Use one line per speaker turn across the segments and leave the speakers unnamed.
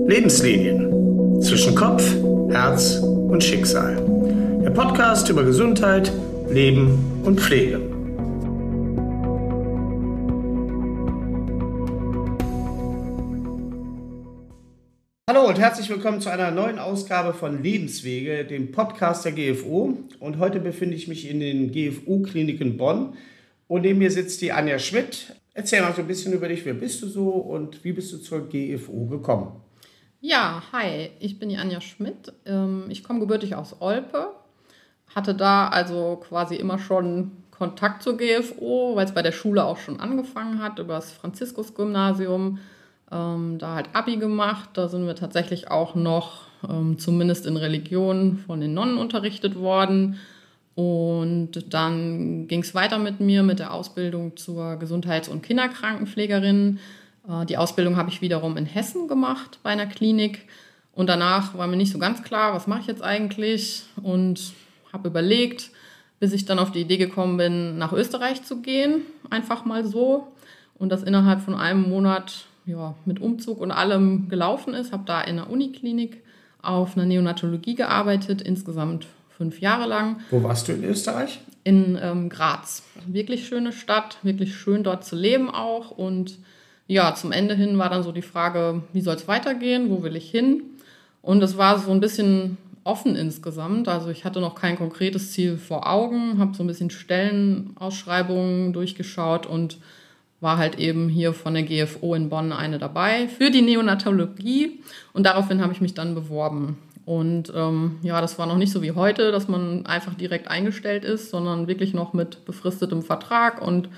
Lebenslinien zwischen Kopf, Herz und Schicksal. Der Podcast über Gesundheit, Leben und Pflege. Hallo und herzlich willkommen zu einer neuen Ausgabe von Lebenswege, dem Podcast der GFO. Und heute befinde ich mich in den GFO-Kliniken Bonn und neben mir sitzt die Anja Schmidt. Erzähl mal so ein bisschen über dich, wer bist du so und wie bist du zur GFO gekommen?
Ja, hi, ich bin die Anja Schmidt. Ich komme gebürtig aus Olpe, hatte da also quasi immer schon Kontakt zur GFO, weil es bei der Schule auch schon angefangen hat, über das Franziskus-Gymnasium. Da halt Abi gemacht, da sind wir tatsächlich auch noch, zumindest in Religion, von den Nonnen unterrichtet worden. Und dann ging es weiter mit mir mit der Ausbildung zur Gesundheits- und Kinderkrankenpflegerin. Die Ausbildung habe ich wiederum in Hessen gemacht bei einer Klinik. Und danach war mir nicht so ganz klar, was mache ich jetzt eigentlich? Und habe überlegt, bis ich dann auf die Idee gekommen bin, nach Österreich zu gehen, einfach mal so. Und das innerhalb von einem Monat mit Umzug und allem gelaufen ist. Habe da in einer Uniklinik auf einer Neonatologie gearbeitet, insgesamt 5 Jahre lang.
Wo warst du in Österreich?
In Graz. Wirklich schöne Stadt, wirklich schön dort zu leben auch. Und ja, zum Ende hin war dann so die Frage, wie soll es weitergehen, wo will ich hin? Und es war so ein bisschen offen insgesamt. Also ich hatte noch kein konkretes Ziel vor Augen, habe so ein bisschen Stellenausschreibungen durchgeschaut und war halt eben hier von der GFO in Bonn eine dabei für die Neonatologie. Und daraufhin habe ich mich dann beworben. Und das war noch nicht so wie heute, dass man einfach direkt eingestellt ist, sondern wirklich noch mit befristetem Vertrag und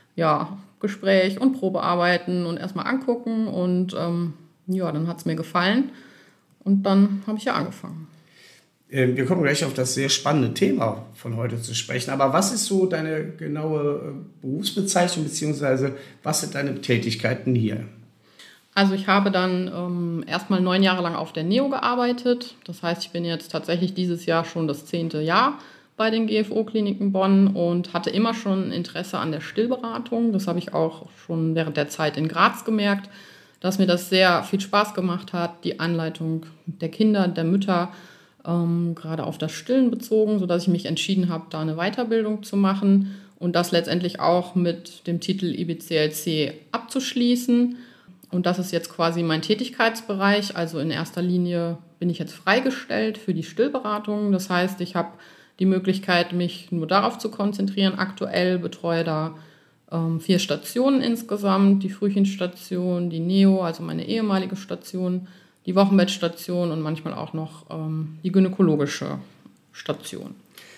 Gespräch und Probearbeiten und erstmal angucken. Und dann hat es mir gefallen. Und dann habe ich angefangen.
Wir kommen gleich auf das sehr spannende Thema von heute zu sprechen. Aber was ist so deine genaue Berufsbezeichnung, beziehungsweise was sind deine Tätigkeiten hier?
Also ich habe dann erstmal 9 Jahre lang auf der Neo gearbeitet. Das heißt, ich bin jetzt tatsächlich dieses Jahr schon das 10. Jahr bei den GFO-Kliniken Bonn und hatte immer schon Interesse an der Stillberatung. Das habe ich auch schon während der Zeit in Graz gemerkt, dass mir das sehr viel Spaß gemacht hat, die Anleitung der Kinder, der Mütter, gerade auf das Stillen bezogen, sodass ich mich entschieden habe, da eine Weiterbildung zu machen und das letztendlich auch mit dem Titel IBCLC abzuschließen. Und das ist jetzt quasi mein Tätigkeitsbereich. Also in erster Linie bin ich jetzt freigestellt für die Stillberatung. Das heißt, ich habe die Möglichkeit, mich nur darauf zu konzentrieren. Aktuell betreue da 4 Stationen insgesamt. Die Frühchenstation, die Neo, also meine ehemalige Station, die Wochenbettstation und manchmal auch noch die gynäkologische Station.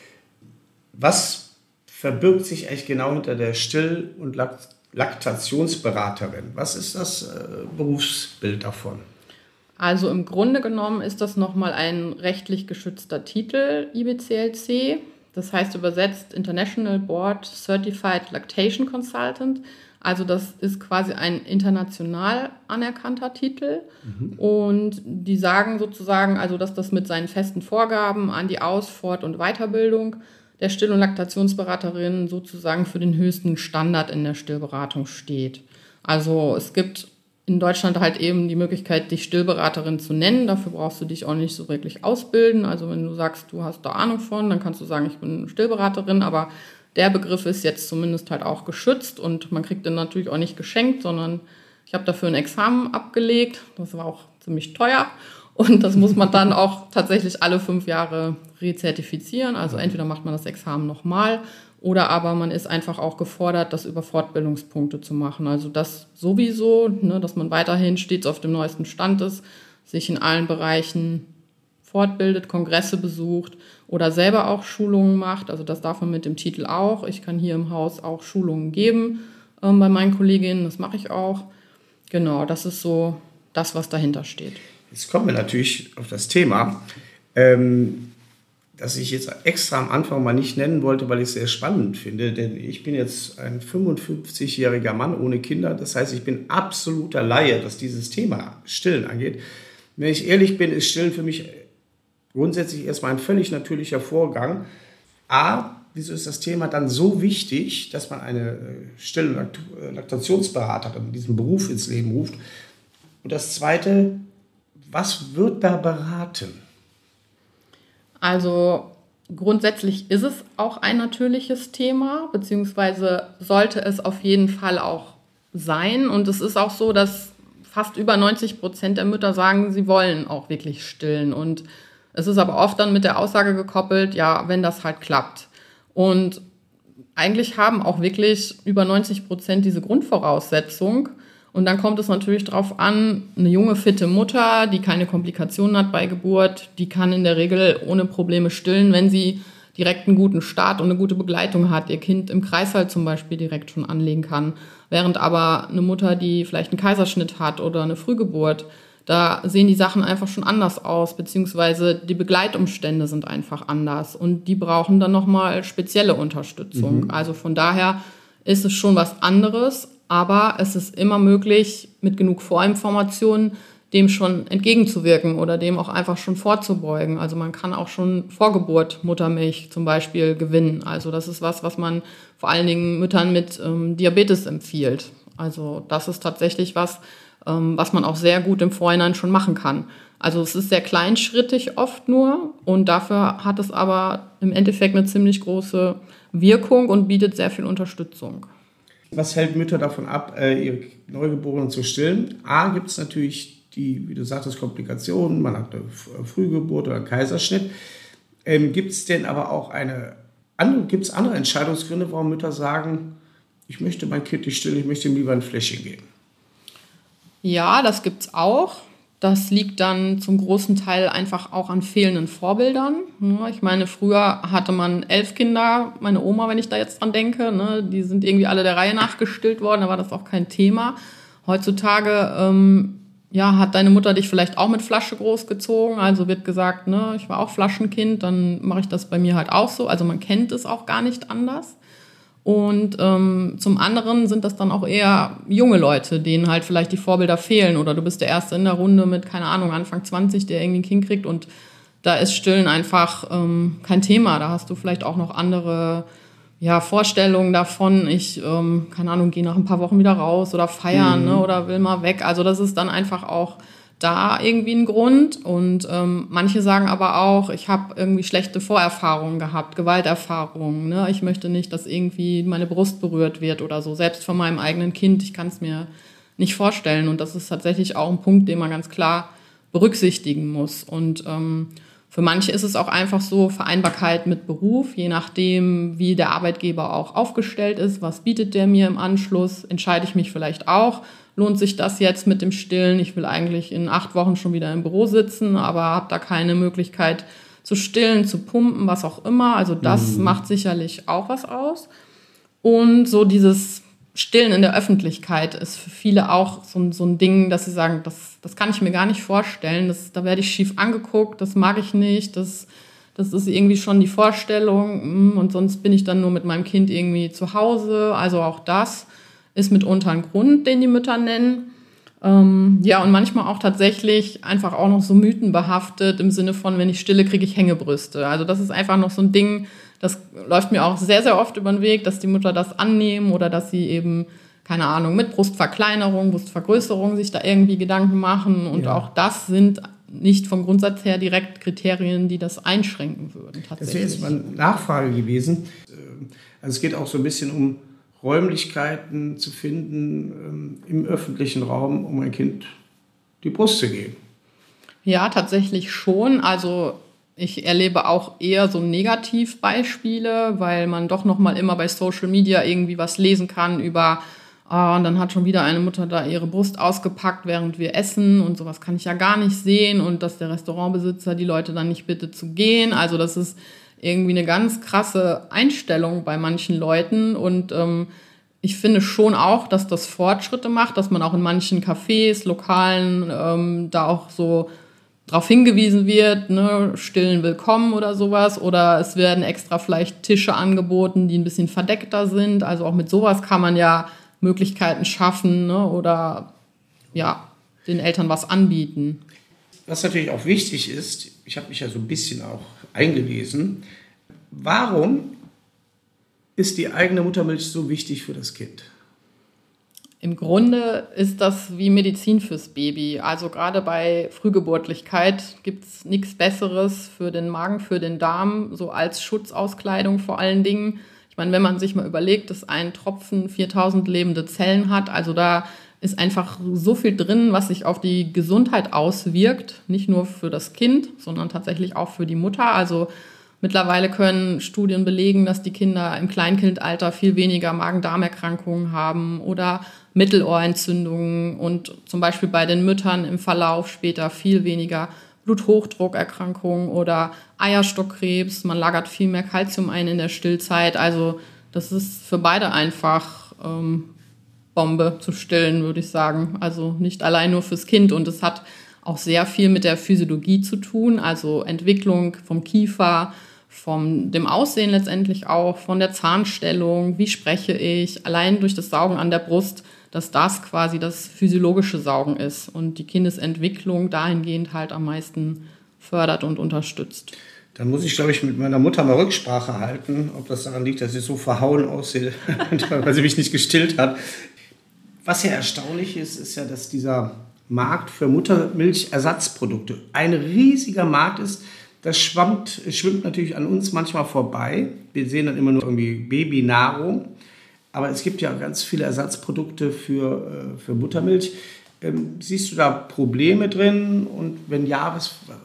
Was verbirgt sich eigentlich genau hinter der Still- und Laktationsberaterin? Was ist das Berufsbild davon?
Also im Grunde genommen ist das nochmal ein rechtlich geschützter Titel, IBCLC. Das heißt übersetzt International Board Certified Lactation Consultant. Also das ist quasi ein international anerkannter Titel. Und die sagen sozusagen, also dass das mit seinen festen Vorgaben an die Aus-, Fort- und Weiterbildung der Still- und Laktationsberaterin sozusagen für den höchsten Standard in der Stillberatung steht. Also es gibt in Deutschland halt eben die Möglichkeit, dich Stillberaterin zu nennen. Dafür brauchst du dich auch nicht so wirklich ausbilden. Also wenn du sagst, du hast da Ahnung von, dann kannst du sagen, ich bin Stillberaterin. Aber der Begriff ist jetzt zumindest halt auch geschützt und man kriegt den natürlich auch nicht geschenkt, sondern ich habe dafür ein Examen abgelegt. Das war auch ziemlich teuer. Und das muss man dann auch tatsächlich alle 5 Jahre rezertifizieren. Also entweder macht man das Examen nochmal oder aber man ist einfach auch gefordert, das über Fortbildungspunkte zu machen. Also das sowieso, dass man weiterhin stets auf dem neuesten Stand ist, sich in allen Bereichen fortbildet, Kongresse besucht oder selber auch Schulungen macht. Also das darf man mit dem Titel auch. Ich kann hier im Haus auch Schulungen geben bei meinen Kolleginnen. Das mache ich auch. Genau, das ist so das, was dahinter steht.
Jetzt kommen wir natürlich auf das Thema, das ich jetzt extra am Anfang mal nicht nennen wollte, weil ich es sehr spannend finde. Denn ich bin jetzt ein 55-jähriger Mann ohne Kinder. Das heißt, ich bin absoluter Laie, was dieses Thema Stillen angeht. Wenn ich ehrlich bin, ist Stillen für mich grundsätzlich erstmal ein völlig natürlicher Vorgang. Wieso ist das Thema dann so wichtig, dass man eine Still- und Laktationsberaterin in diesem Beruf ins Leben ruft? Und das Zweite, Was wird da beraten?
Also grundsätzlich ist es auch ein natürliches Thema, beziehungsweise sollte es auf jeden Fall auch sein. Und es ist auch so, dass fast über 90% der Mütter sagen, sie wollen auch wirklich stillen. Und es ist aber oft dann mit der Aussage gekoppelt, ja, wenn das halt klappt. Und eigentlich haben auch wirklich über 90% diese Grundvoraussetzung. Und dann kommt es natürlich darauf an, eine junge, fitte Mutter, die keine Komplikationen hat bei Geburt, die kann in der Regel ohne Probleme stillen, wenn sie direkt einen guten Start und eine gute Begleitung hat, ihr Kind im Kreißsaal zum Beispiel direkt schon anlegen kann. Während aber eine Mutter, die vielleicht einen Kaiserschnitt hat oder eine Frühgeburt, da sehen die Sachen einfach schon anders aus, beziehungsweise die Begleitumstände sind einfach anders und die brauchen dann nochmal spezielle Unterstützung. Also von daher ist es schon was anderes, aber es ist immer möglich, mit genug Vorinformationen dem schon entgegenzuwirken oder dem auch einfach schon vorzubeugen. Also man kann auch schon vor Geburt Muttermilch zum Beispiel gewinnen. Also das ist was man vor allen Dingen Müttern mit Diabetes empfiehlt. Also das ist tatsächlich was man auch sehr gut im Vorhinein schon machen kann. Also es ist sehr kleinschrittig oft nur und dafür hat es aber im Endeffekt eine ziemlich große Wirkung und bietet sehr viel Unterstützung.
Was hält Mütter davon ab, ihre Neugeborenen zu stillen? A, gibt es natürlich die, wie du sagtest, Komplikationen, man hat eine Frühgeburt oder einen Kaiserschnitt. Gibt es denn aber auch andere Entscheidungsgründe, warum Mütter sagen, ich möchte mein Kind nicht stillen, ich möchte ihm lieber ein Fläschchen geben?
Ja, das gibt's auch. Das liegt dann zum großen Teil einfach auch an fehlenden Vorbildern. Ich meine, früher hatte man 11 Kinder, meine Oma, wenn ich da jetzt dran denke, die sind irgendwie alle der Reihe nach gestillt worden, da war das auch kein Thema. Heutzutage hat deine Mutter dich vielleicht auch mit Flasche großgezogen, also wird gesagt, ich war auch Flaschenkind, dann mache ich das bei mir halt auch so. Also man kennt es auch gar nicht anders. Und zum anderen sind das dann auch eher junge Leute, denen halt vielleicht die Vorbilder fehlen. Oder du bist der Erste in der Runde mit, keine Ahnung, Anfang 20, der irgendwie ein Kind kriegt. Und da ist Stillen einfach kein Thema. Da hast du vielleicht auch noch andere Vorstellungen davon. Ich, keine Ahnung, gehe nach ein paar Wochen wieder raus oder feiern oder will mal weg. Also das ist dann einfach auch da irgendwie ein Grund. Und manche sagen aber auch, ich habe irgendwie schlechte Vorerfahrungen gehabt, Gewalterfahrungen. Ich möchte nicht, dass irgendwie meine Brust berührt wird oder so. Selbst von meinem eigenen Kind, ich kann es mir nicht vorstellen. Und das ist tatsächlich auch ein Punkt, den man ganz klar berücksichtigen muss. Und für manche ist es auch einfach so Vereinbarkeit mit Beruf, je nachdem, wie der Arbeitgeber auch aufgestellt ist. Was bietet der mir im Anschluss? Entscheide ich mich vielleicht auch, lohnt sich das jetzt mit dem Stillen? Ich will eigentlich in 8 Wochen schon wieder im Büro sitzen, aber habe da keine Möglichkeit zu stillen, zu pumpen, was auch immer. Also das macht sicherlich auch was aus. Und so dieses Stillen in der Öffentlichkeit ist für viele auch so ein Ding, dass sie sagen, das kann ich mir gar nicht vorstellen. Da werde ich schief angeguckt, das mag ich nicht, das ist irgendwie schon die Vorstellung und sonst bin ich dann nur mit meinem Kind irgendwie zu Hause. Also auch das ist mitunter ein Grund, den die Mütter nennen. Und manchmal auch tatsächlich einfach auch noch so mythenbehaftet im Sinne von, wenn ich stille, kriege ich Hängebrüste. Also das ist einfach noch so ein Ding, das läuft mir auch sehr, sehr oft über den Weg, dass die Mütter das annehmen oder dass sie eben, keine Ahnung, mit Brustverkleinerung, Brustvergrößerung sich da irgendwie Gedanken machen. Und auch das sind nicht vom Grundsatz her direkt Kriterien, die das einschränken würden.
Das wäre jetzt mal eine Nachfrage gewesen. Also es geht auch so ein bisschen um Räumlichkeiten zu finden im öffentlichen Raum, um ein Kind die Brust zu geben.
Ja, tatsächlich schon. Also ich erlebe auch eher so Negativbeispiele, weil man doch noch mal immer bei Social Media irgendwie was lesen kann über, und dann hat schon wieder eine Mutter da ihre Brust ausgepackt, während wir essen und sowas kann ich ja gar nicht sehen und dass der Restaurantbesitzer die Leute dann nicht bittet zu gehen. Also das ist irgendwie eine ganz krasse Einstellung bei manchen Leuten und ich finde schon auch, dass das Fortschritte macht, dass man auch in manchen Cafés, Lokalen da auch so darauf hingewiesen wird, stillen willkommen oder sowas. Oder es werden extra vielleicht Tische angeboten, die ein bisschen verdeckter sind. Also auch mit sowas kann man ja Möglichkeiten schaffen oder den Eltern was anbieten.
Was natürlich auch wichtig ist, ich habe mich ja so ein bisschen auch eingelesen, warum ist die eigene Muttermilch so wichtig für das Kind?
Im Grunde ist das wie Medizin fürs Baby. Also gerade bei Frühgeburtlichkeit gibt es nichts Besseres für den Magen, für den Darm, so als Schutzauskleidung vor allen Dingen. Ich meine, wenn man sich mal überlegt, dass ein Tropfen 4000 lebende Zellen hat, also da ist einfach so viel drin, was sich auf die Gesundheit auswirkt. Nicht nur für das Kind, sondern tatsächlich auch für die Mutter. Also mittlerweile können Studien belegen, dass die Kinder im Kleinkindalter viel weniger Magen-Darm-Erkrankungen haben oder Mittelohrentzündungen und zum Beispiel bei den Müttern im Verlauf später viel weniger Bluthochdruckerkrankungen oder Eierstockkrebs. Man lagert viel mehr Kalzium ein in der Stillzeit. Also das ist für beide einfach Bombe zu stillen, würde ich sagen. Also nicht allein nur fürs Kind. Und es hat auch sehr viel mit der Physiologie zu tun, also Entwicklung vom Kiefer, von dem Aussehen letztendlich auch, von der Zahnstellung, wie spreche ich, allein durch das Saugen an der Brust, dass das quasi das physiologische Saugen ist und die Kindesentwicklung dahingehend halt am meisten fördert und unterstützt.
Dann muss ich, glaube ich, mit meiner Mutter mal Rücksprache halten, ob das daran liegt, dass ich so verhauen aussehe, weil sie mich nicht gestillt hat. Was ja erstaunlich ist, ist ja, dass dieser Markt für Muttermilchersatzprodukte ein riesiger Markt ist. Das schwimmt natürlich an uns manchmal vorbei. Wir sehen dann immer nur irgendwie Babynahrung. Aber es gibt ja ganz viele Ersatzprodukte für Muttermilch. Siehst du da Probleme drin? Und wenn ja,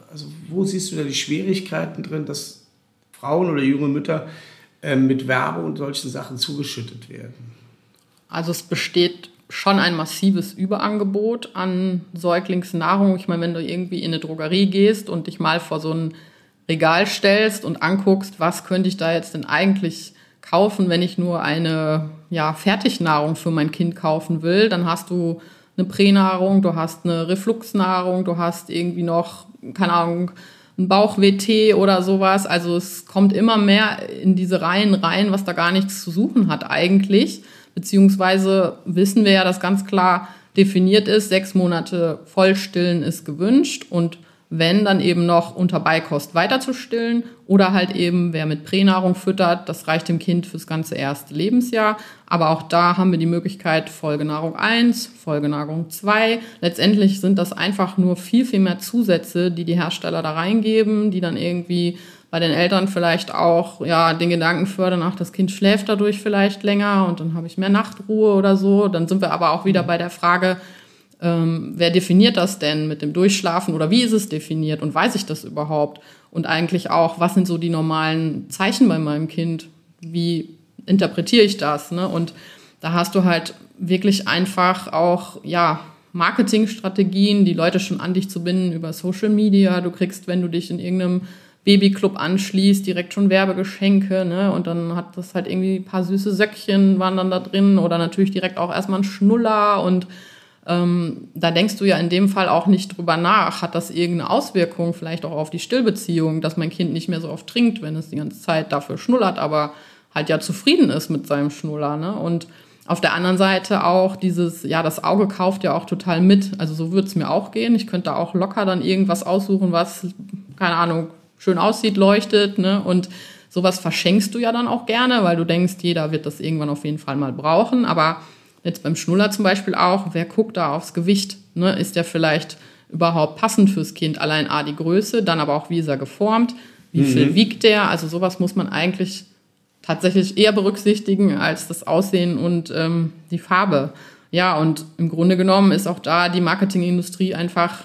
wo siehst du da die Schwierigkeiten drin, dass Frauen oder junge Mütter mit Werbung und solchen Sachen zugeschüttet werden?
Also es besteht schon ein massives Überangebot an Säuglingsnahrung. Ich meine, wenn du irgendwie in eine Drogerie gehst und dich mal vor so ein Regal stellst und anguckst, was könnte ich da jetzt denn eigentlich kaufen, wenn ich nur eine Fertignahrung für mein Kind kaufen will, dann hast du eine Pränahrung, du hast eine Refluxnahrung, du hast irgendwie noch, keine Ahnung, ein Bauchweh-Tee oder sowas. Also es kommt immer mehr in diese Reihen rein, was da gar nichts zu suchen hat eigentlich. Beziehungsweise wissen wir ja, dass ganz klar definiert ist, 6 Monate Vollstillen ist gewünscht und wenn, dann eben noch unter Beikost weiter zu stillen oder halt eben, wer mit Pränahrung füttert, das reicht dem Kind fürs ganze erste Lebensjahr. Aber auch da haben wir die Möglichkeit Folgenahrung 1, Folgenahrung 2. Letztendlich sind das einfach nur viel, viel mehr Zusätze, die die Hersteller da reingeben, die dann irgendwie bei den Eltern vielleicht auch den Gedanken fördern, ach, das Kind schläft dadurch vielleicht länger und dann habe ich mehr Nachtruhe oder so. Dann sind wir aber auch wieder bei der Frage, wer definiert das denn mit dem Durchschlafen oder wie ist es definiert und weiß ich das überhaupt? Und eigentlich auch, was sind so die normalen Zeichen bei meinem Kind? Wie interpretiere ich das? Ne? Und da hast du halt wirklich einfach auch Marketingstrategien, die Leute schon an dich zu binden über Social Media. Du kriegst, wenn du dich in irgendeinem Babyclub anschließt, direkt schon Werbegeschenke, ne? Und dann hat das halt irgendwie ein paar süße Söckchen waren dann da drin oder natürlich direkt auch erstmal ein Schnuller und da denkst du ja in dem Fall auch nicht drüber nach, hat das irgendeine Auswirkung vielleicht auch auf die Stillbeziehung, dass mein Kind nicht mehr so oft trinkt, wenn es die ganze Zeit dafür schnullert, aber halt ja zufrieden ist mit seinem Schnuller, ne? Und auf der anderen Seite auch dieses, das Auge kauft ja auch total mit, also so würde es mir auch gehen, ich könnte da auch locker dann irgendwas aussuchen, was, keine Ahnung, schön aussieht, leuchtet, ne? Und sowas verschenkst du ja dann auch gerne, weil du denkst, jeder wird das irgendwann auf jeden Fall mal brauchen, aber jetzt beim Schnuller zum Beispiel auch, wer guckt da aufs Gewicht? Ne? Ist der vielleicht überhaupt passend fürs Kind? Allein die Größe, dann aber auch, wie ist er geformt? Wie viel wiegt der? Also sowas muss man eigentlich tatsächlich eher berücksichtigen als das Aussehen und die Farbe. Ja, und im Grunde genommen ist auch da die Marketingindustrie einfach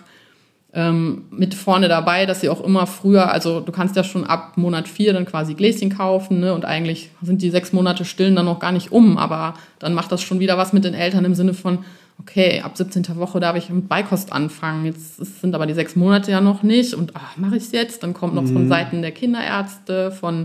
mit vorne dabei, dass sie auch immer früher, also du kannst ja schon ab Monat 4 dann quasi Gläschen kaufen, ne? Und eigentlich sind die 6 Monate Stillen dann noch gar nicht aber dann macht das schon wieder was mit den Eltern im Sinne von, okay, ab 17. Woche darf ich mit Beikost anfangen, jetzt sind aber die 6 Monate ja noch nicht und mache ich es jetzt? Dann kommt noch von Seiten der Kinderärzte, von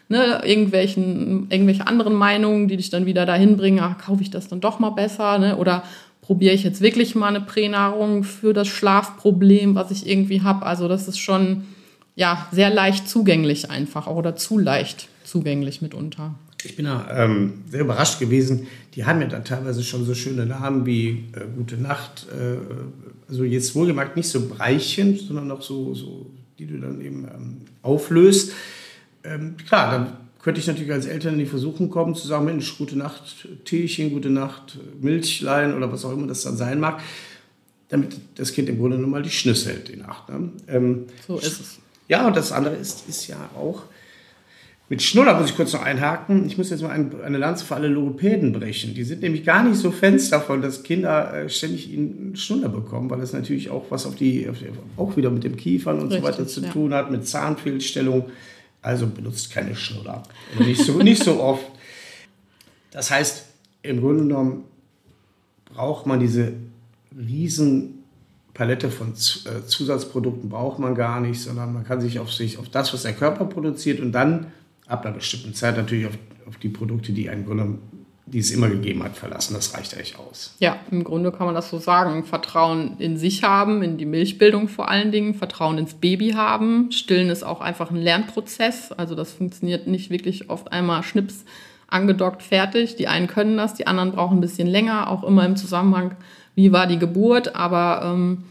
irgendwelche anderen Meinungen, die dich dann wieder dahin bringen, kaufe ich das dann doch mal besser, ne? Oder probiere ich jetzt wirklich mal eine Pränahrung für das Schlafproblem, was ich irgendwie habe. Also das ist schon sehr leicht zugänglich einfach oder zu leicht zugänglich mitunter.
Ich bin da sehr überrascht gewesen. Die haben ja dann teilweise schon so schöne Namen wie Gute Nacht. Also jetzt wohlgemerkt nicht so Breichen, sondern noch so die du dann eben auflöst. Klar, dann könnte ich natürlich als Eltern in die Versuchung kommen, zu sagen, Mensch, gute Nacht, Teechen, gute Nacht, Milchlein oder was auch immer das dann sein mag, damit das Kind im Grunde genommen mal die Schnüsse hält die Nacht. Ne?
So ist es.
Ja, und das andere ist ja auch, mit Schnuller muss ich kurz noch einhaken. Ich muss jetzt mal eine Lanze für alle Logopäden brechen. Die sind nämlich gar nicht so Fans davon, dass Kinder ständig einen Schnuller bekommen, weil das natürlich auch was auch wieder mit dem Kiefern und so weiter zu tun hat, mit Zahnfehlstellung. Also benutzt keine Schnuller. Nicht so oft. Das heißt, im Grunde genommen braucht man diese riesen Palette von Zusatzprodukten braucht man gar nicht, sondern man kann sich auf das, was der Körper produziert und dann ab einer bestimmten Zeit natürlich auf die Produkte, die es immer gegeben hat, verlassen. Das reicht eigentlich aus.
Ja, im Grunde kann man das so sagen. Vertrauen in sich haben, in die Milchbildung vor allen Dingen, Vertrauen ins Baby haben. Stillen ist auch einfach ein Lernprozess. Also das funktioniert nicht wirklich oft einmal schnips, angedockt, fertig. Die einen können das, die anderen brauchen ein bisschen länger, auch immer im Zusammenhang, wie war die Geburt. Aber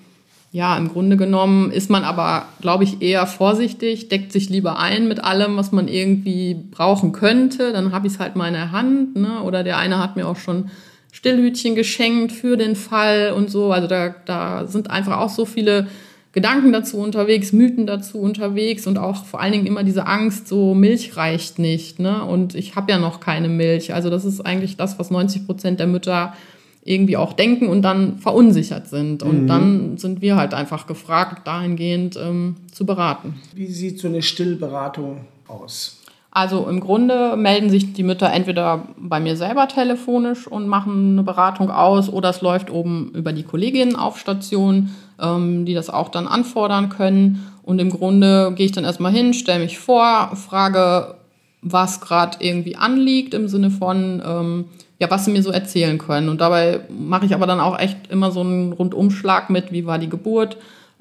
im Grunde genommen ist man aber, glaube ich, eher vorsichtig, deckt sich lieber ein mit allem, was man irgendwie brauchen könnte. Dann habe ich es halt mal in der Hand. Ne? Oder der eine hat mir auch schon Stillhütchen geschenkt für den Fall und so. Also da sind einfach auch so viele Gedanken dazu unterwegs, Mythen dazu unterwegs und auch vor allen Dingen immer diese Angst, so Milch reicht nicht. Ne? Und ich habe ja noch keine Milch. Also das ist eigentlich das, was 90% der Mütter irgendwie auch denken und dann verunsichert sind. Und dann sind wir halt einfach gefragt, dahingehend zu beraten.
Wie sieht so eine Stillberatung aus?
Also im Grunde melden sich die Mütter entweder bei mir selber telefonisch und machen eine Beratung aus oder es läuft oben über die Kolleginnen auf Station, die das auch dann anfordern können. Und im Grunde gehe ich dann erstmal hin, stelle mich vor, frage, was gerade irgendwie anliegt im Sinne von was sie mir so erzählen können. Und dabei mache ich aber dann auch echt immer so einen Rundumschlag mit, wie war die Geburt,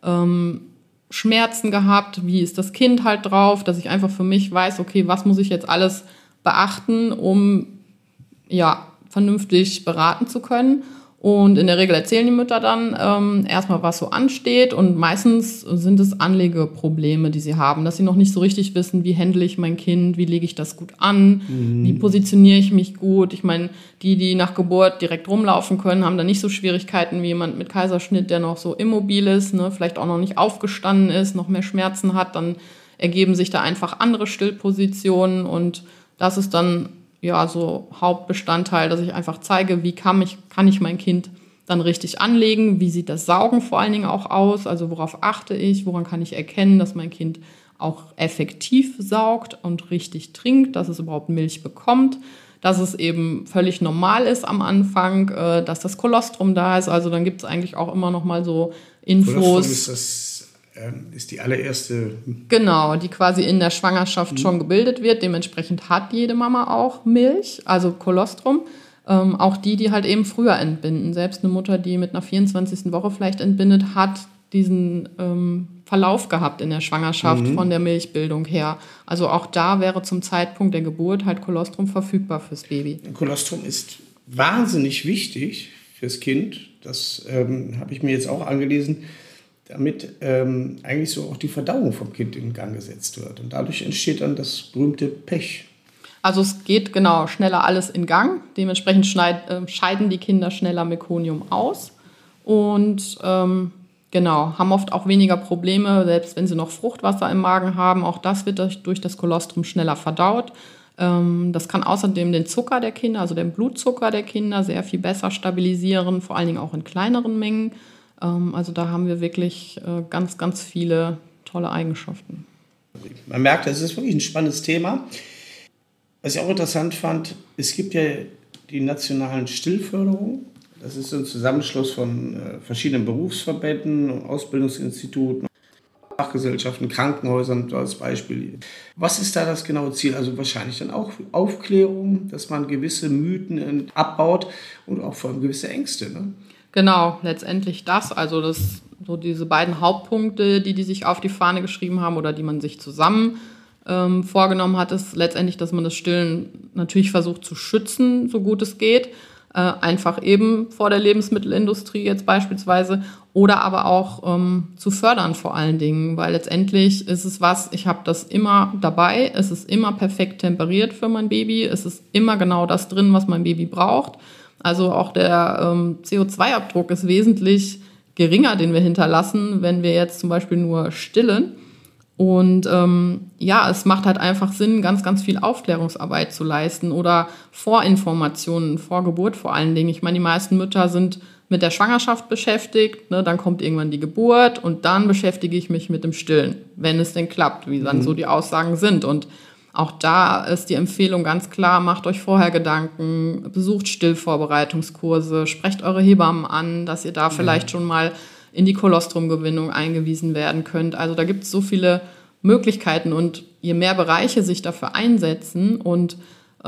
Schmerzen gehabt, wie ist das Kind halt drauf, dass ich einfach für mich weiß, okay, was muss ich jetzt alles beachten, um vernünftig beraten zu können. Und in der Regel erzählen die Mütter dann erstmal, was so ansteht. Und meistens sind es Anlegeprobleme, die sie haben, dass sie noch nicht so richtig wissen, wie handle ich mein Kind, wie lege ich das gut an, wie positioniere ich mich gut. Ich meine, die nach Geburt direkt rumlaufen können, haben da nicht so Schwierigkeiten wie jemand mit Kaiserschnitt, der noch so immobil ist, ne, vielleicht auch noch nicht aufgestanden ist, noch mehr Schmerzen hat. Dann ergeben sich da einfach andere Stillpositionen und das ist dann so Hauptbestandteil, dass ich einfach zeige, wie kann ich mein Kind dann richtig anlegen, wie sieht das Saugen vor allen Dingen auch aus, also worauf achte ich, woran kann ich erkennen, dass mein Kind auch effektiv saugt und richtig trinkt, dass es überhaupt Milch bekommt, dass es eben völlig normal ist am Anfang, dass das Kolostrum da ist, also dann gibt es eigentlich auch immer noch mal so Infos.
Ist die allererste...
Genau, die quasi in der Schwangerschaft schon gebildet wird. Dementsprechend hat jede Mama auch Milch, also Kolostrum. Auch die halt eben früher entbinden. Selbst eine Mutter, die mit einer 24. Woche vielleicht entbindet, hat diesen Verlauf gehabt in der Schwangerschaft von der Milchbildung her. Also auch da wäre zum Zeitpunkt der Geburt halt Kolostrum verfügbar fürs Baby.
Kolostrum ist wahnsinnig wichtig fürs Kind. Das habe ich mir jetzt auch angelesen, damit eigentlich so auch die Verdauung vom Kind in Gang gesetzt wird. Und dadurch entsteht dann das berühmte Pech.
Also es geht schneller alles in Gang. Dementsprechend scheiden die Kinder schneller Mekonium aus und haben oft auch weniger Probleme, selbst wenn sie noch Fruchtwasser im Magen haben. Auch das wird durch das Kolostrum schneller verdaut. Das kann außerdem den Zucker der Kinder, also den Blutzucker der Kinder, sehr viel besser stabilisieren, vor allen Dingen auch in kleineren Mengen. Also da haben wir wirklich ganz, ganz viele tolle Eigenschaften.
Man merkt, es ist wirklich ein spannendes Thema. Was ich auch interessant fand, es gibt ja die nationalen Stillförderungen. Das ist ein Zusammenschluss von verschiedenen Berufsverbänden, Ausbildungsinstituten, Fachgesellschaften, Krankenhäusern als Beispiel. Was ist da das genaue Ziel? Also wahrscheinlich dann auch Aufklärung, dass man gewisse Mythen abbaut und auch vor allem gewisse Ängste, ne?
Genau, letztendlich das. Also so diese beiden Hauptpunkte, die sich auf die Fahne geschrieben haben oder die man sich zusammen vorgenommen hat, ist letztendlich, dass man das Stillen natürlich versucht zu schützen, so gut es geht. einfach eben vor der Lebensmittelindustrie jetzt beispielsweise oder aber auch zu fördern vor allen Dingen, weil letztendlich ist es ich habe das immer dabei, es ist immer perfekt temperiert für mein Baby, es ist immer genau das drin, was mein Baby braucht. Also auch der CO2-Abdruck ist wesentlich geringer, den wir hinterlassen, wenn wir jetzt zum Beispiel nur stillen. Und es macht halt einfach Sinn, ganz, ganz viel Aufklärungsarbeit zu leisten oder Vorinformationen, vor Geburt vor allen Dingen. Ich meine, die meisten Mütter sind mit der Schwangerschaft beschäftigt, ne? Dann kommt irgendwann die Geburt und dann beschäftige ich mich mit dem Stillen, wenn es denn klappt, wie dann so die Aussagen sind. Und auch da ist die Empfehlung ganz klar, macht euch vorher Gedanken, besucht Stillvorbereitungskurse, sprecht eure Hebammen an, dass ihr da vielleicht schon mal in die Kolostrumgewinnung eingewiesen werden könnt. Also da gibt es so viele Möglichkeiten und je mehr Bereiche sich dafür einsetzen und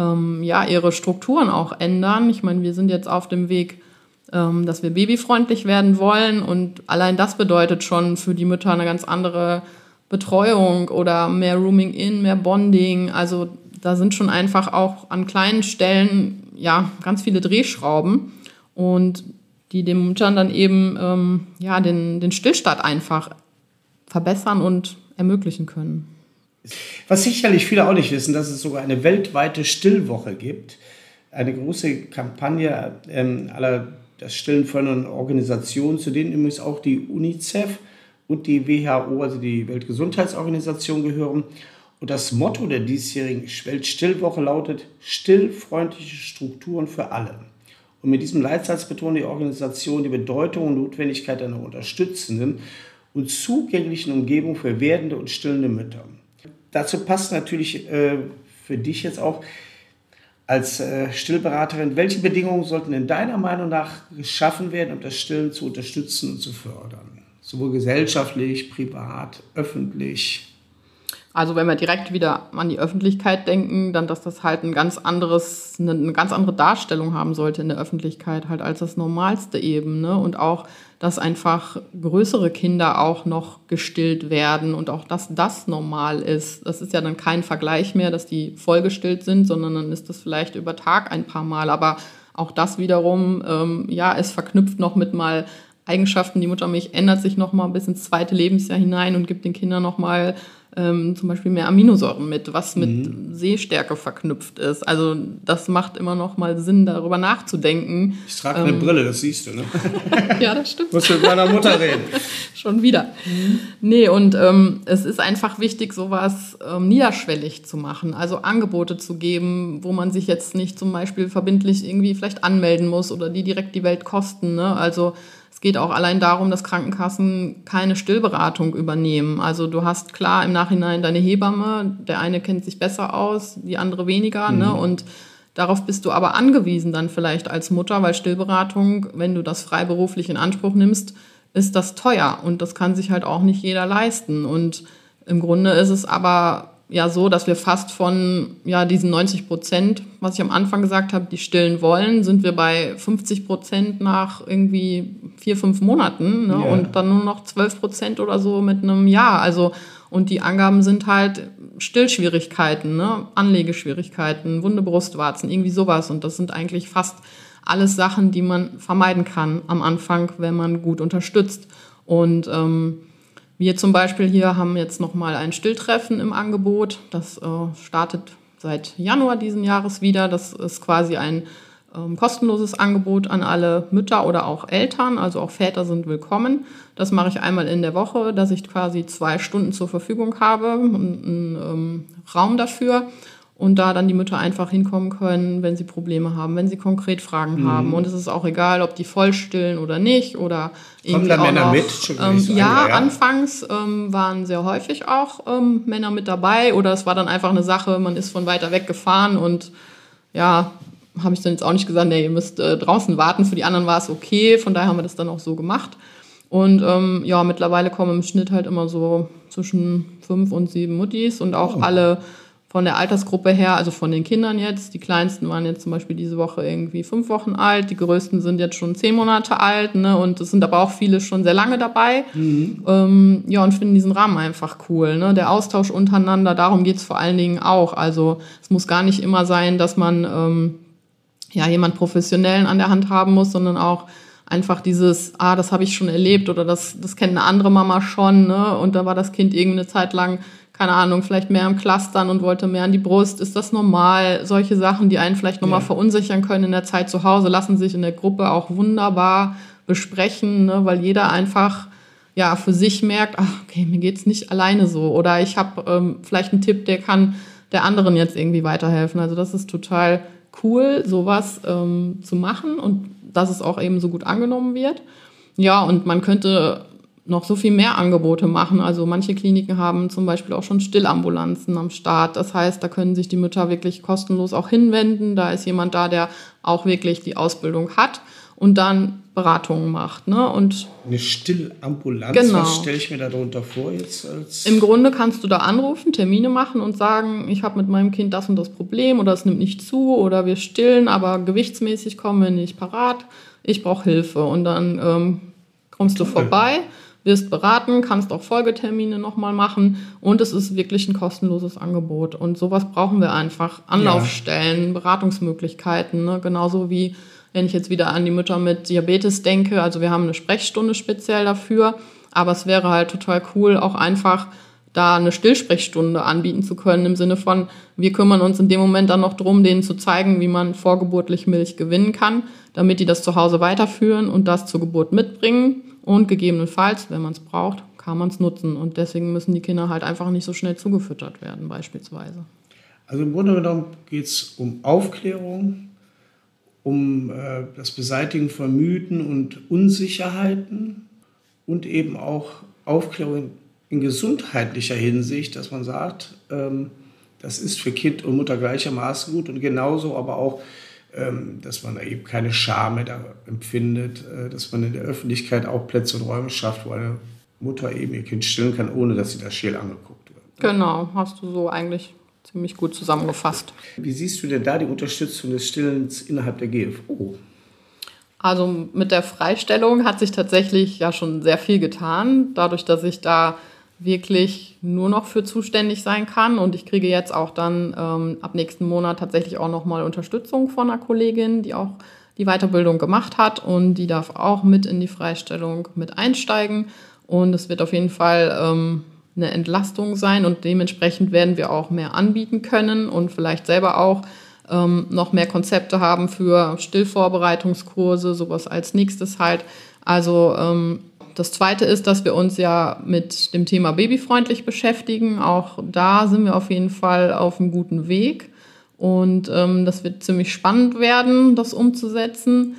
ihre Strukturen auch ändern. Ich meine, wir sind jetzt auf dem Weg, dass wir babyfreundlich werden wollen und allein das bedeutet schon für die Mütter eine ganz andere Betreuung oder mehr Rooming in, mehr Bonding. Also da sind schon einfach auch an kleinen Stellen ganz viele Drehschrauben und die den Müttern dann eben den Stillstand einfach verbessern und ermöglichen können.
Was sicherlich viele auch nicht wissen, dass es sogar eine weltweite Stillwoche gibt. Eine große Kampagne aller das Stillen fördernden Organisationen, zu denen übrigens auch die UNICEF und die WHO, also die Weltgesundheitsorganisation, gehören. Und das Motto der diesjährigen Weltstillwoche lautet: stillfreundliche Strukturen für alle. Und mit diesem Leitsatz betont die Organisation die Bedeutung und Notwendigkeit einer unterstützenden und zugänglichen Umgebung für werdende und stillende Mütter. Dazu passt natürlich für dich jetzt auch als Stillberaterin, welche Bedingungen sollten in deiner Meinung nach geschaffen werden, um das Stillen zu unterstützen und zu fördern? Sowohl gesellschaftlich, privat, öffentlich.
Also wenn wir direkt wieder an die Öffentlichkeit denken, dann dass das halt eine ganz andere Darstellung haben sollte in der Öffentlichkeit, halt als das Normalste eben, ne? Und auch, dass einfach größere Kinder auch noch gestillt werden und auch, dass das normal ist. Das ist ja dann kein Vergleich mehr, dass die vollgestillt sind, sondern dann ist das vielleicht über Tag ein paar Mal. Aber auch das wiederum, ist verknüpft noch mit mal Eigenschaften. Die Muttermilch ändert sich noch mal bis ins zweite Lebensjahr hinein und gibt den Kindern noch mal zum Beispiel mehr Aminosäuren mit, was mit Sehstärke verknüpft ist. Also das macht immer noch mal Sinn, darüber nachzudenken.
Ich trage eine Brille, das siehst du, ne?
Ja, das stimmt.
Muss mit meiner Mutter reden.
Schon wieder. Nee, und es ist einfach wichtig, sowas niederschwellig zu machen. Also Angebote zu geben, wo man sich jetzt nicht zum Beispiel verbindlich irgendwie vielleicht anmelden muss oder die direkt die Welt kosten, ne? Also es geht auch allein darum, dass Krankenkassen keine Stillberatung übernehmen. Also du hast klar im Nachhinein deine Hebamme, der eine kennt sich besser aus, die andere weniger, ne? Und darauf bist du aber angewiesen dann vielleicht als Mutter, weil Stillberatung, wenn du das freiberuflich in Anspruch nimmst, ist das teuer und das kann sich halt auch nicht jeder leisten. Und im Grunde ist es aber ja so, dass wir fast von diesen 90%, was ich am Anfang gesagt habe, die stillen wollen, sind wir bei 50% nach irgendwie 4-5 Monaten, ne? Ja. Und dann nur noch 12% oder so mit einem Jahr. Also, und die Angaben sind halt Stillschwierigkeiten, ne? Anlegeschwierigkeiten, wunde Brustwarzen, irgendwie sowas. Und das sind eigentlich fast alles Sachen, die man vermeiden kann am Anfang, wenn man gut unterstützt. Und wir zum Beispiel hier haben jetzt nochmal ein Stilltreffen im Angebot. Das startet seit Januar diesen Jahres wieder. Das ist quasi ein kostenloses Angebot an alle Mütter oder auch Eltern. Also auch Väter sind willkommen. Das mache ich einmal in der Woche, dass ich quasi 2 Stunden zur Verfügung habe, einen Raum dafür. Und da dann die Mütter einfach hinkommen können, wenn sie Probleme haben, wenn sie konkret Fragen haben. Und es ist auch egal, ob die voll stillen oder nicht. Oder
kommen da Männer mit?
Anfangs waren sehr häufig auch Männer mit dabei. Oder es war dann einfach eine Sache, man ist von weiter weg gefahren. Und ja, habe ich dann jetzt auch nicht gesagt, nee, ihr müsst draußen warten. Für die anderen war es okay. Von daher haben wir das dann auch so gemacht. Und mittlerweile kommen im Schnitt halt immer so zwischen 5 und 7 Muttis. Und auch alle von der Altersgruppe her, also von den Kindern jetzt. Die Kleinsten waren jetzt zum Beispiel diese Woche irgendwie 5 Wochen alt. Die Größten sind jetzt schon 10 Monate alt. Ne? Und es sind aber auch viele schon sehr lange dabei. Und finden diesen Rahmen einfach cool. Ne? Der Austausch untereinander, darum geht's vor allen Dingen auch. Also es muss gar nicht immer sein, dass man jemand Professionellen an der Hand haben muss, sondern auch einfach dieses, das habe ich schon erlebt oder das kennt eine andere Mama schon, ne? Und da war das Kind irgendwie eine Zeit lang, keine Ahnung, vielleicht mehr am Clustern und wollte mehr an die Brust. Ist das normal? Solche Sachen, die einen vielleicht nochmal verunsichern können in der Zeit zu Hause, lassen sich in der Gruppe auch wunderbar besprechen, ne? Weil jeder einfach für sich merkt, okay, mir geht's nicht alleine so. Oder ich habe vielleicht einen Tipp, der kann der anderen jetzt irgendwie weiterhelfen. Also das ist total cool, sowas zu machen und dass es auch eben so gut angenommen wird. Ja, und man könnte noch so viel mehr Angebote machen. Also manche Kliniken haben zum Beispiel auch schon Stillambulanzen am Start. Das heißt, da können sich die Mütter wirklich kostenlos auch hinwenden. Da ist jemand da, der auch wirklich die Ausbildung hat und dann Beratungen macht. Ne? Und
eine Stillambulanz,
genau.
Was stelle ich mir darunter vor jetzt?
Im Grunde kannst du da anrufen, Termine machen und sagen, ich habe mit meinem Kind das und das Problem oder es nimmt nicht zu oder wir stillen, aber gewichtsmäßig kommen wir nicht parat. Ich brauche Hilfe. Und dann kommst du vorbei, wirst beraten, kannst auch Folgetermine nochmal machen und es ist wirklich ein kostenloses Angebot. Und sowas brauchen wir einfach. Anlaufstellen, Beratungsmöglichkeiten, ne? Genauso wie wenn ich jetzt wieder an die Mütter mit Diabetes denke. Also wir haben eine Sprechstunde speziell dafür, aber es wäre halt total cool, auch einfach da eine Stillsprechstunde anbieten zu können, im Sinne von, wir kümmern uns in dem Moment dann noch drum, denen zu zeigen, wie man vorgeburtlich Milch gewinnen kann, damit die das zu Hause weiterführen und das zur Geburt mitbringen und gegebenenfalls, wenn man es braucht, kann man es nutzen. Und deswegen müssen die Kinder halt einfach nicht so schnell zugefüttert werden beispielsweise.
Also im Grunde genommen geht es um Aufklärung, um das Beseitigen von Mythen und Unsicherheiten und eben auch Aufklärung in gesundheitlicher Hinsicht, dass man sagt, das ist für Kind und Mutter gleichermaßen gut und genauso aber auch, dass man da eben keine Scham mehr da empfindet, dass man in der Öffentlichkeit auch Plätze und Räume schafft, wo eine Mutter eben ihr Kind stillen kann, ohne dass sie da scheel angeguckt wird.
Genau, hast du so eigentlich ziemlich gut zusammengefasst.
Wie siehst du denn da die Unterstützung des Stillens innerhalb der GFO?
Also mit der Freistellung hat sich tatsächlich ja schon sehr viel getan, dadurch, dass ich da wirklich nur noch für zuständig sein kann und ich kriege jetzt auch dann ab nächsten Monat tatsächlich auch nochmal Unterstützung von einer Kollegin, die auch die Weiterbildung gemacht hat und die darf auch mit in die Freistellung mit einsteigen und es wird auf jeden Fall eine Entlastung sein und dementsprechend werden wir auch mehr anbieten können und vielleicht selber auch noch mehr Konzepte haben für Stillvorbereitungskurse, sowas als nächstes halt. Also das Zweite ist, dass wir uns ja mit dem Thema babyfreundlich beschäftigen. Auch da sind wir auf jeden Fall auf einem guten Weg und das wird ziemlich spannend werden, das umzusetzen.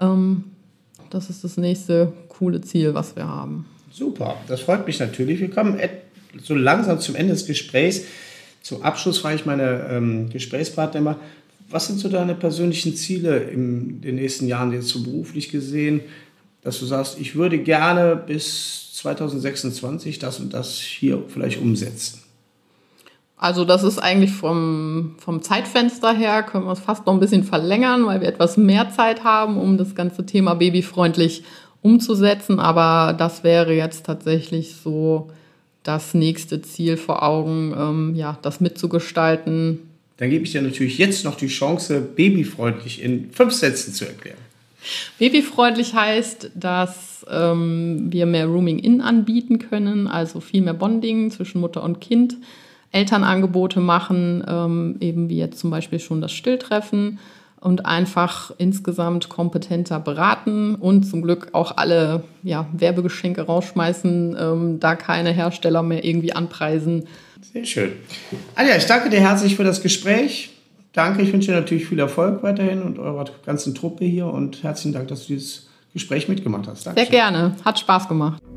Das ist das nächste coole Ziel, was wir haben.
Super, das freut mich natürlich. Wir kommen so langsam zum Ende des Gesprächs. Zum Abschluss frage ich meine Gesprächspartner immer, was sind so deine persönlichen Ziele in den nächsten Jahren jetzt so beruflich gesehen, dass du sagst, ich würde gerne bis 2026 das und das hier vielleicht umsetzen?
Also das ist eigentlich vom Zeitfenster her, können wir es fast noch ein bisschen verlängern, weil wir etwas mehr Zeit haben, um das ganze Thema babyfreundlich umzusetzen. Aber das wäre jetzt tatsächlich so das nächste Ziel vor Augen, das mitzugestalten.
Dann gebe ich dir natürlich jetzt noch die Chance, babyfreundlich in 5 Sätzen zu erklären.
Babyfreundlich heißt, dass wir mehr Rooming-In anbieten können, also viel mehr Bonding zwischen Mutter und Kind, Elternangebote machen, eben wie jetzt zum Beispiel schon das Stilltreffen und einfach insgesamt kompetenter beraten und zum Glück auch alle Werbegeschenke rausschmeißen, da keine Hersteller mehr irgendwie anpreisen.
Sehr schön. Anja, ich danke dir herzlich für das Gespräch. Danke, ich wünsche dir natürlich viel Erfolg weiterhin und eurer ganzen Truppe hier und herzlichen Dank, dass du dieses Gespräch mitgemacht hast. Dankeschön.
Sehr gerne, hat Spaß gemacht.